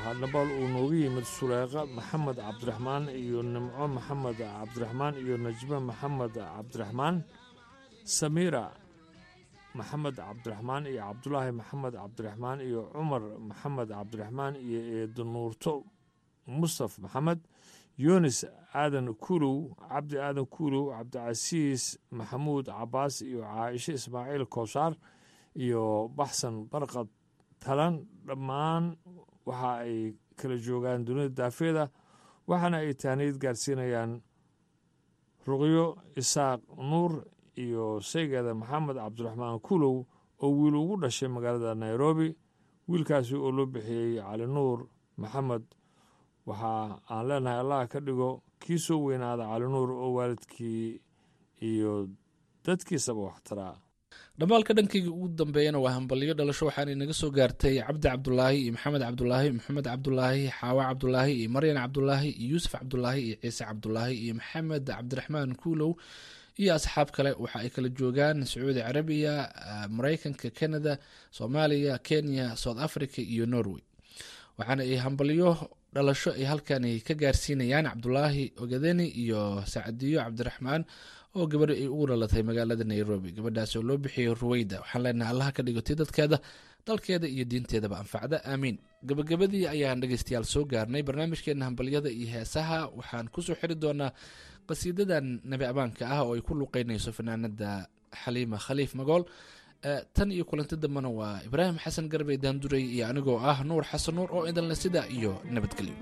waxaa dhabaal uu nooga yimid suleeqa maxamed cabdiraxmaan iyo nimco maxamed cabdiraxmaan iyo najme maxamed cabdiraxmaan samiira maxamed cabdiraxmaan iyo cabdulaahi maxamed cabdiraxmaan iyo cumar maxamed cabdiraxmaan iyo eedo nuurto mustaf maxamed yunis aadan kuulow cabdi aadan kuulow cabdicasiis maxamuud cabaas iyo caaisho ismaaciil kowsaar iyo baxsan barqad talan dhammaan waxa ay kala joogaan dunida daafeeda waxaana ay taaniid gaarsiinayaan ruqyo isaaq nuur iyo saygeeda maxamed cabdiraxmaan kuulow oo wiil ugu dhashay magaalada nairobi wiilkaasi oo loo bixiyey cali nuur maxamed waxa aan leenahay allah ka dhigo kii soo weynaada cali nuur oo waalidkii iyo dadkiisaba waxtaraa dhammaalka dhankayga ugu dambeeyana waa hambalyo dhalasho waxaana inaga soo gaartay cabdi cabdulaahi iyo maxamed cabdulaahi maxamed cabdulaahi xaawa cabdulaahi iyo maryan cabdulaahi iyo yuusuf cabdulaahi iyo ciise cabdulaahi iyo maxamed cabdiraxmaan kuulow iyo asxaab kale waxa ay kala joogaan sacuudi carabiya maraykanka canada soomaaliya kenya south africa iyo norway waxaana ay hambalyo dhalasho ay halkani ka gaarsiinayaan cabdulaahi ogadeni iyo sacdiyo cabdiraxmaan oo gabadha ay ugu dhalatay magaalada nairobi gabadhaas oo loo bixiyey ruweyda waxaan leenahay allaha ka dhigotay dadkeeda dalkeeda iyo diinteedaba anfacda aamiin gabagabadii ayaan dhegeystayaal soo gaarnay barnaamijkeena hambalyada iyo heesaha waxaan kusoo xiri doonaa qasiidadan nabi abaanka ah oo ay ku luqeynayso fanaanada xaliima khaliif magool tan iyo kulanti dambana waa ibraahim xasan garbey daanduray iyo anigoo ah nuur xasan nuur oo idinle sidaa iyo nabadgelyo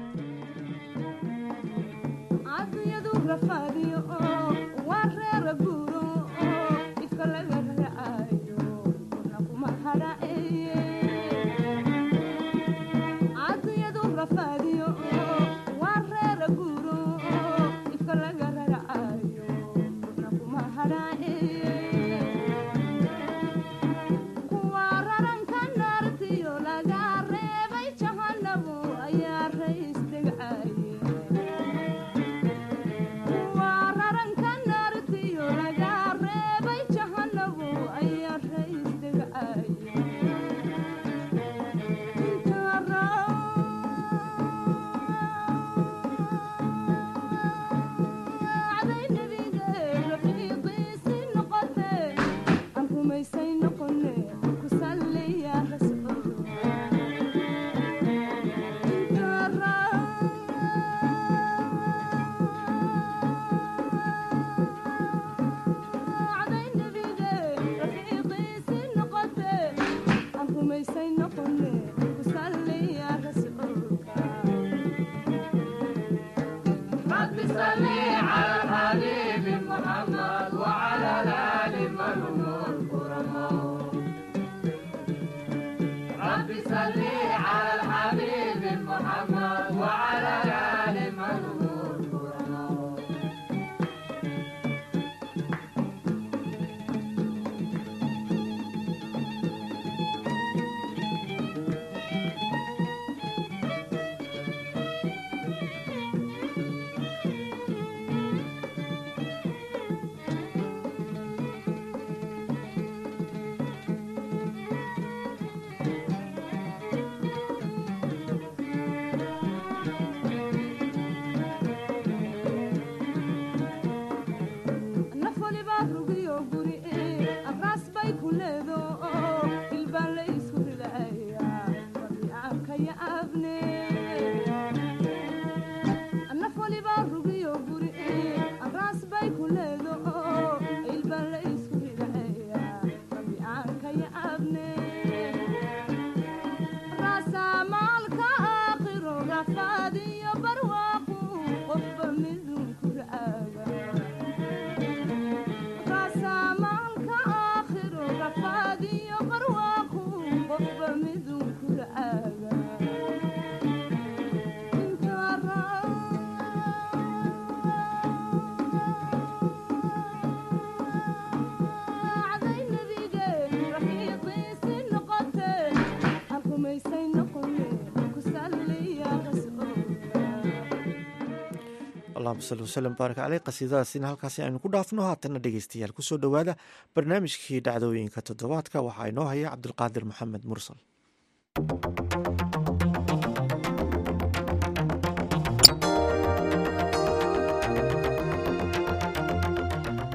allahuma salli wasalam baarak caleyh qasiidadaasina halkaasi aynu ku dhaafno haatanna dhegeystayaal kusoo dhowaada barnaamijkii dhacdooyinka toddobaadka waxaa inoo haya cabdulqaadir maxamed mursal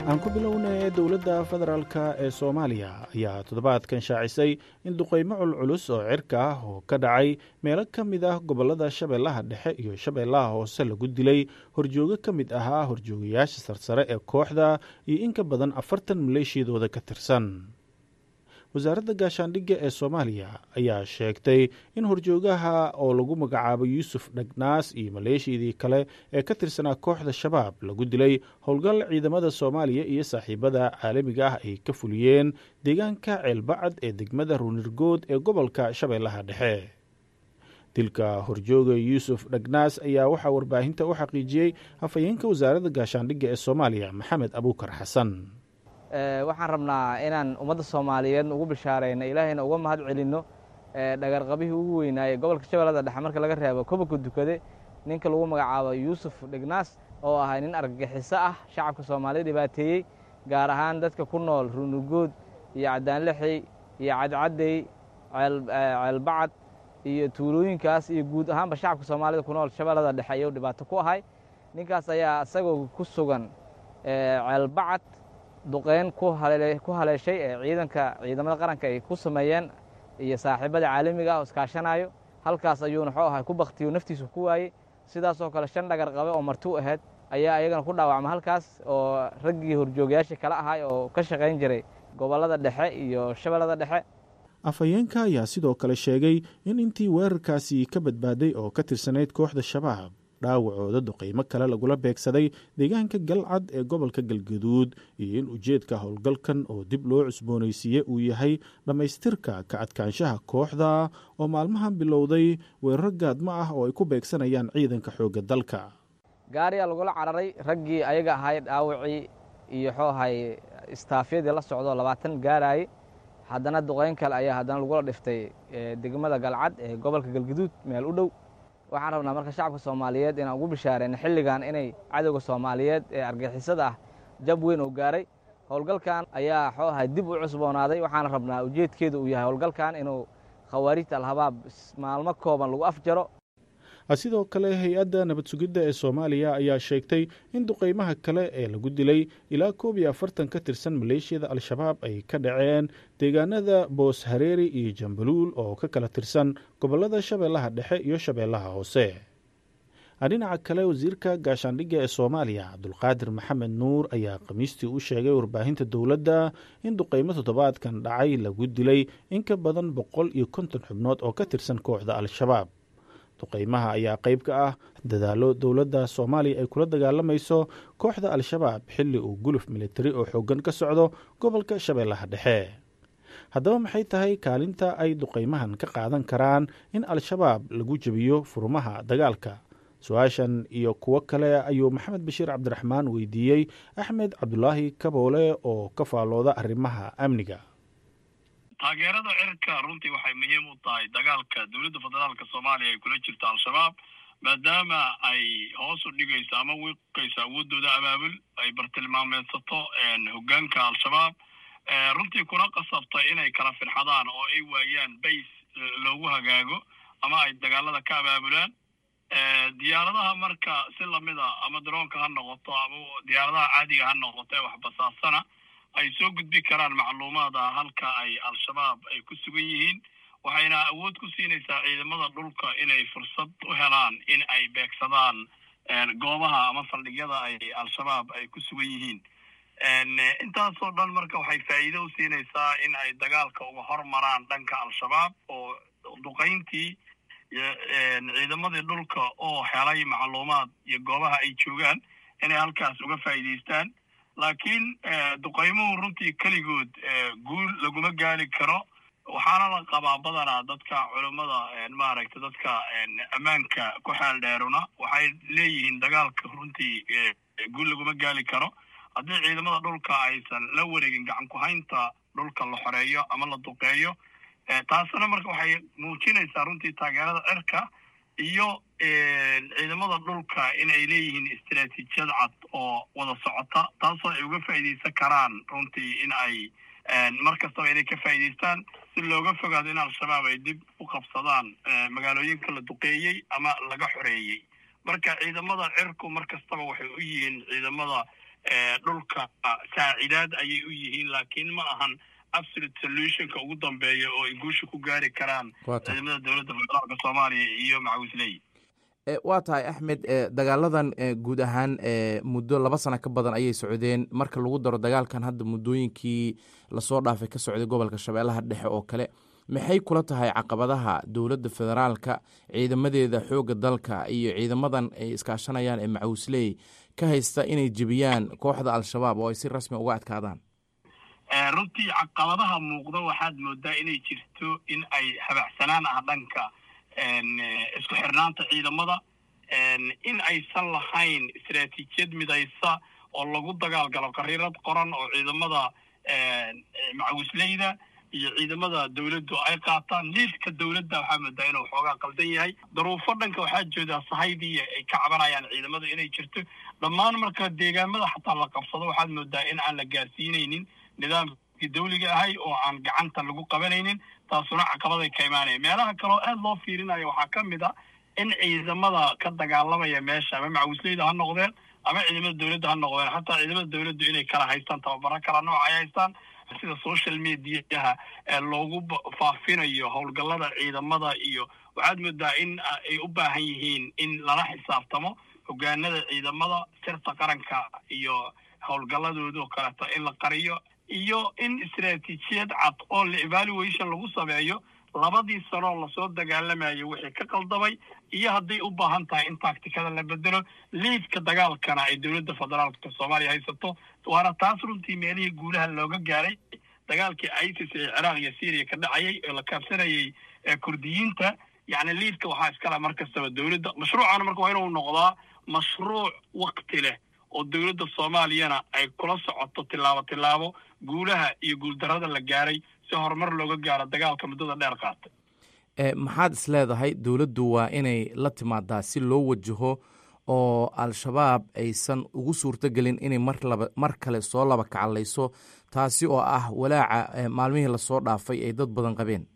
aan ku bilownay dowladda federaalk ee soomaaliya ayaa toddobaadkan shaacisay in duqaymo culculus oo cirka ah oo ka dhacay meelo ka mid ah gobollada shabeellaha dhexe iyo shabeellaha hoose lagu dilay horjoogo ka mid ahaa horjoogayaasha sarsare ee kooxda iyo in ka badan 40 maleeshiyadooda ka tirsan. wasaaradda gaashaandhigga ee soomaaliya ayaa sheegtay in horjoogaha oo lagu magacaabo yuusuf dhagnaas iyo maleeshiyadii kale ee ka tirsanaa kooxda shabaab lagu dilay howlgal ciidamada soomaaliya iyo saaxiibada caalamiga ah ay ka fuliyeen deegaanka ceelbacad ee degmada ruunirgood ee gobolka shabeellaha dhexe. dilka horjooga yuusuf dhagnaas ayaa waxaa warbaahinta u xaqiijiyey afhayeenka wasaaradda gaashaandhigga ee soomaaliya maxamed abuukar xasan. waxaan rabnaa inaan ummadda soomaaliyeed ugu bishaarayno ilaahayna uga mahad celinno dhagarqabihii ugu weynaayey gobolka shabeellada dhexe marka laga reebo kobanka dukade ninka lagu magacaabo yuusuf dhegnaas oo ahay nin argagixiso ah shacabka soomaaliyed dhibaateeyey gaar ahaan dadka ku nool ruunugood iyo cadaanlixey iyo cadcaddey ceelbacad iyo tuulooyinkaas iyo guud ahaanba shacabka soomaalida ku nool shabeellada dhexe ayuu dhibaato ku ahay. ninkaas ayaa isagoo ku sugan ceelbacad duqeyn ku haleeshay ee ciidamada qaranka ay ku sameeyeen iyo saaxiibada caalamiga ah oo iskaashanayo halkaas ayuuna wuxuu ahay ku baktiyo naftiisu ku waayey. sidaasoo kale 5 dhagar qabe oo marti u ahayd ayaa ayagana ku dhaawacma halkaas oo raggii horjoogayaasha kala ahay oo ka shaqayn jiray gobollada dhexe iyo shabeellada dhexe. afhayeenka ayaa sidoo kale sheegay in intii weerarkaasi ka badbaaday oo ka tirsanayd kooxda shabaab dhaawacooda duqaymo kale lagula beegsaday deegaanka galcad ee gobolka galgaduud iyo in ujeedka howlgalkan oo dib loo cusboonaysiiye uu yahay dhammaystirka ka adkaanshaha kooxda oo maalmahan bilowday weeraro gaadmo ah oo ay ku beegsanayaan ciidanka xoogga dalka. gaariyaa lagula cararay raggii ayaga ahay dhaawacii iyo wuxuu ahay istaafyadii la socdo 20 gaarayay. haddana duqayn kale ayaa haddana lagula dhiftay degmada galcad ee gobolka galgaduud meel u dhow. waxaan rabnaa marka shacabka soomaaliyeed inaan ugu bishaarayno xilligan inay cadowga soomaaliyeed ee argagixisada ah jab weyn oo gaaray. howlgalkan ayaa wuxuu ahay dib u cusboonaaday. waxaana rabnaa ujeedkeedu uu yahay howlgalkan inuu khawaarijta alhabaab maalmo kooban lagu afjaro. sidoo kale hay-adda nabad sugidda ee soomaaliya ayaa sheegtay in duqaymaha kale ee lagu dilay ilaa 41 ka tirsan maleeshiyada al-shabaab ay ka dhaceen deegaanada boos hareeri iyo jambaluul oo ka kala tirsan gobollada shabeellaha dhexe iyo shabeellaha hoose. dhinaca kale wasiirka gaashaandhigga ee soomaaliya cabdulqaadir maxamed nuur ayaa khamiistii u sheegay warbaahinta dowladda in duqaymo toddobaadkan dhacay lagu dilay in ka badan 150 xubnood oo ka tirsan kooxda al-shabaab. duqaymaha ayaa qayb ka ah dadaallo dowladda soomaaliya ay kula dagaalamayso kooxda al-shabaab xilli uu guluf militari oo xooggan ka socdo gobolka shabeellaha dhexe. haddaba maxay tahay kaalinta ay duqaymahan ka qaadan karaan in al-shabaab lagu jebiyo furmaha dagaalka? su-aashan iyo kuwo kale ayuu maxamed bashiir cabdiraxmaan weydiiyey axmed cabdulaahi kaboole oo ka faallooda arrimaha amniga. taageerada cirka runtii waxay muhiim u tahay dagaalka dowladda federaalka soomaaliya ay kula jirto al-shabaab maadaama ay hoos u dhigayso ama wiiqayso awoodooda abaabul ay bartilmaameedsato hoggaanka al-shabaab runtii kuna qasabtay inay kala firxadaan oo ay waayaan bays loogu hagaago ama ay dagaalada ka abaabulaan. diyaaradaha marka si lamida ama daroonka ha noqoto ama diyaaradaha caadiga ha noqoto ee wax basaasana ay soo gudbi karaan macluumaada halka ay al-shabaab ay ku sugan yihiin. waxayna awood ku siinaysaa ciidamada dhulka inay fursad u helaan in ay beegsadaan goobaha ama saldhigyada ay al-shabaab ay ku sugan yihiin. intaasoo dhan marka waxay faa'iido u siinaysaa in ay dagaalka uga hormaraan dhanka al-shabaab oo duqayntii ciidamadii dhulka oo helay macluumaad iyo goobaha ay joogaan inay halkaas uga faa'iidaystaan. laakiin duqaymuhu runtii keligood guul laguma gaari karo. waxaana la qabaa badanaa dadka culummada maaragta dadka ammaanka ku xeel dheeruna waxay leeyihiin dagaalka runtii guul laguma gaari karo haddii ciidamada dhulka aysan la wareegin gacan ku haynta dhulka la xoreeyo ama la duqeeyo. taasna marka waxay muujinaysaa runtii taageerada cirka iyo ciidamada dhulka in ay leeyihiin istiraatiijiyad cad oo wada socota taasoo ay uga faa'iidaysan karaan runtii in ay mar kastaba inay ka faa'iidaystaan si looga fogaado in al-shabaab ay dib u qabsadaan magaalooyinka la duqeeyey ama laga xoreeyey. marka ciidamada cirku mar kastaba waxay u yihiin ciidamada dhulka saacidaad ayay u yihiin laakiin ma ahan absolute solutionka ugu dambeeya oo ay guusha ku gaari karaan ciidamada dowladda federaalka soomaaliya iyo macawisley. waa tahay axmed, dagaaladan guud ahaan muddo 2 sano ka badan ayay socdeen. marka lagu daro dagaalkan hadda muddooyinkii lasoo dhaafay ka socday gobolka shabeellaha dhexe oo kale, maxay kula tahay caqabadaha dowladda federaalka ciidamadeeda xoogga dalka iyo ciidamadan ay iskaashanayaan ee macawisley ka haysta inay jebiyaan kooxda al-shabaab oo ay si rasmi uga adkaadaan? runtii caqabadaha muuqda waxaad moodaa inay jirto in ay habacsanaan ah dhanka isku xirnaanta ciidamada, in aysan lahayn istaraatiijiyad midaysa oo lagu dagaalgalo qariirad qoran oo ciidamada macawisleyda iyo ciidamada dowladdu ay qaataan. liidka dowladda waxaa moodaa inuu xoogaa qaldan yahay. daruufo dhanka waxaa joodaa sahaydii ay ka cabanayaan ciidamada inay jirto. dhammaan marka deegaamada xataa la qabsado waxaad moodaa in aan la gaarsiinaynin nidaamkii dawliga ahay oo aan gacanta lagu qabanaynin, taasuna caqabaday ka imaanaya. meelaha kaleo aad loo fiirinayo waxaa ka mid a in ciidamada ka dagaalamaya meesha ama macawisleyda ha noqdeen ama ciidamada dowladda ha noqdeen, xataa ciidamada dowladdu inay kala haystaan tababaro kala nooc ay haystaan, sida social mediaha loogu faafinayo howlgallada ciidamada. iyo waxaad moodaa in ay u baahan yihiin in lala xisaabtamo hogaanada ciidamada, sirta qaranka iyo howlgalladooda oo kaleeto in la qariyo, iyo in istaraatiijiyad cad oo la evaluation lagu sameeyo 2 sano lasoo dagaalamayo wixii ka qaldamay iyo hadday u baahan tahay in taktikada la bedelo. liidka dagaalkana ay dowladda federaalka soomaaliya haysato, waana taas runtii meelihii guulaha looga gaaray dagaalkii ISIS ee Ciraaq iyo Syria ka dhacayay oo la kaabsanayay kurdiyiinta. yacni liidka waxaa iskala mar kastaba dowladda. mashruucana marka waa inuu noqdaa mashruuc waqti leh oo dowladda soomaaliyana ay kula socoto tilaabo guulaha iyo guuldarrada la gaaray si horumar looga gaaro dagaalka muddada dheer qaatay. maxaad is leedahay dowladdu waa inay la timaadaa si loo wajaho oo al-shabaab aysan ugu suurtogelin inay mar kale soo laba kacalayso, taasi oo ah walaaca maalmihii lasoo dhaafay ay dad badan qabeen?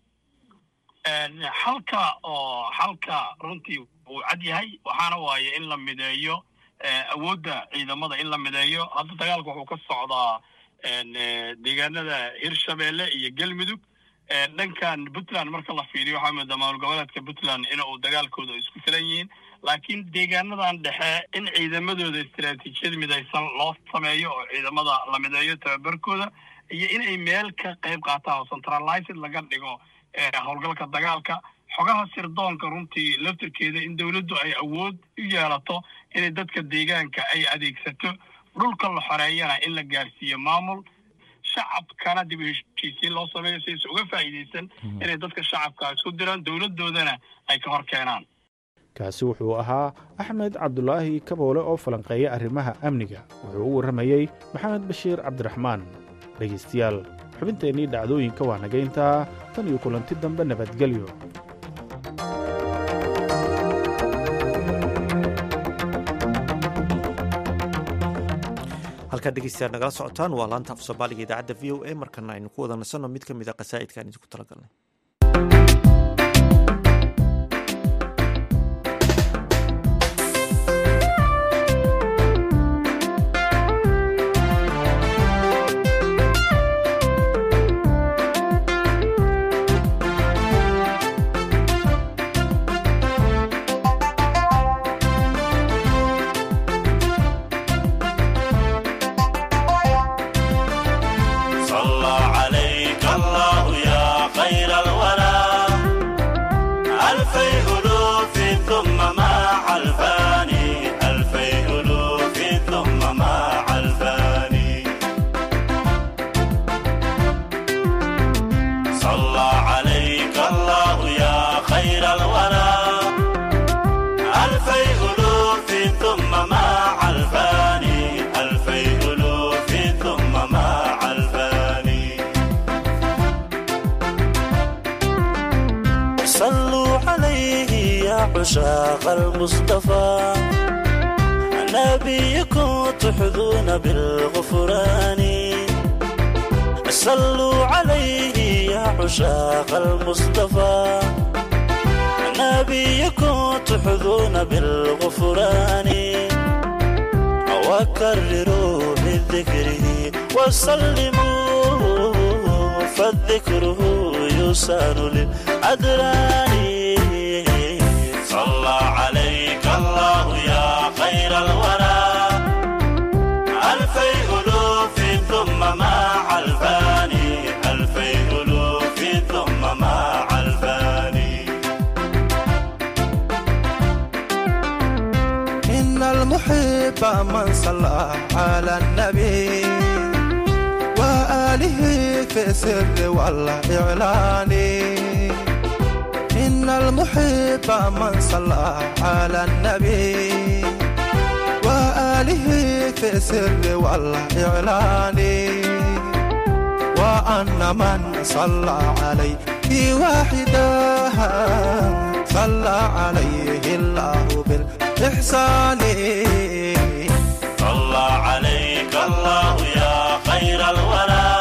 xalka runtii wuu cad yahay, waxaana waaye in la mideeyo awoodda ciidamada, in la mideeyo. hadda dagaalka wuxuu ka socdaa deegaanada hirshabeelle iyo galmudug. dhankan puntland marka la fiiriyo waxaa moodaa maamul goboleedka puntland in uu dagaalkooda isku filan yihiin, laakiin deegaanadan dhexe in ciidamadooda istaraatiijiyad midaysan loo sameeyo oo ciidamada la mideeyo tababarkooda, iyo inay meel ka qayb qaataan oo centralized laga dhigo howlgalka dagaalka. xogaha sirdoonka runtii laftirkeeda in dowladdu ay awood u yeelato inay dadka deegaanka ay adeegsato, dhulka la xoreeyana in la gaarsiiyo maamul, shacabkana dib u heshiisiin loo sameeyo si aysan uga faa'iidaysan inay dadka shacabka isku diraan, dowladdoodana ay ka hor keenaan. kaasi wuxuu ahaa axmed cabdulaahi kaboole oo falanqeeya arrimaha amniga. wuxuu u warramayey maxamed bashiir cabdiraxmaan. dhegaystayaal, xubinteennii dhacdooyinka waa nagayntaa. tan iyo kulanti dambe nabadgelyo. halkaad dhegeystayaal nagala socotaan waa laanta af soomaaliga idaacadda v o a. markana aynu ku wada nasanno mid ka mid a qasaa'idkaan idinku talagalnay. عشاق المصطفى نبيكم تحظون بالغفران صلوا عليه يا عشاق المصطفى نبيكم تحظون بالغفران وكرروا ذكره وسلموا فالذكر يسار للأدران صلى عليك الله يا خير الورى ألفي ألوف ثم مع الفاني ألفي ألوف ثم مع الفاني إن المحب من صلى على النبي وآله في السر والإعلان إن المحب من صلى على النبي وآله في السر والإعلان وأن من صلى عليه واحدا صلى عليه الله بالإحسان صلى عليك الله يا خير الورى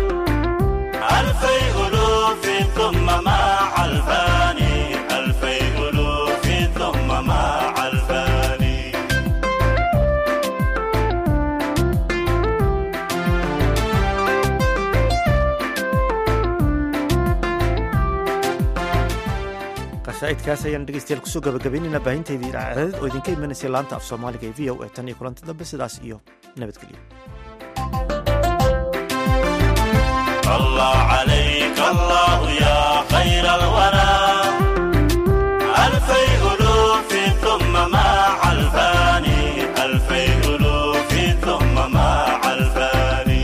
ألفي ألوف ثم مع الفاني ألفي ألوف ثم مع الفاني qasaa'idkaas ayaan dhegeystayaal kusoo gabagabaynaynaa baahinteydii idaacadeed oo idinka imanaysay laanta af soomaaliga ee v o a tan iyo kulanti dambe sidaas iyo nabadgelyo صلى عليك الله يا خير الورى ألفي ألوف ثم مع الفاني ألفي ألوف ثم مع الفاني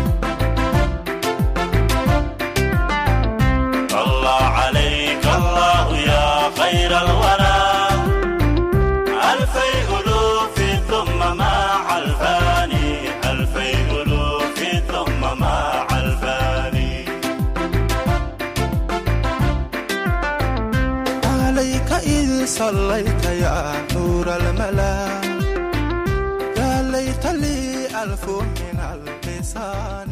صلى عليك الله يا خير الورى ألفي ألوف ثم مع الفاني ألفي ألوف ثم مع الفاني عليك إذ صليت يا نور الملا يا ليت لي ألف من اللسان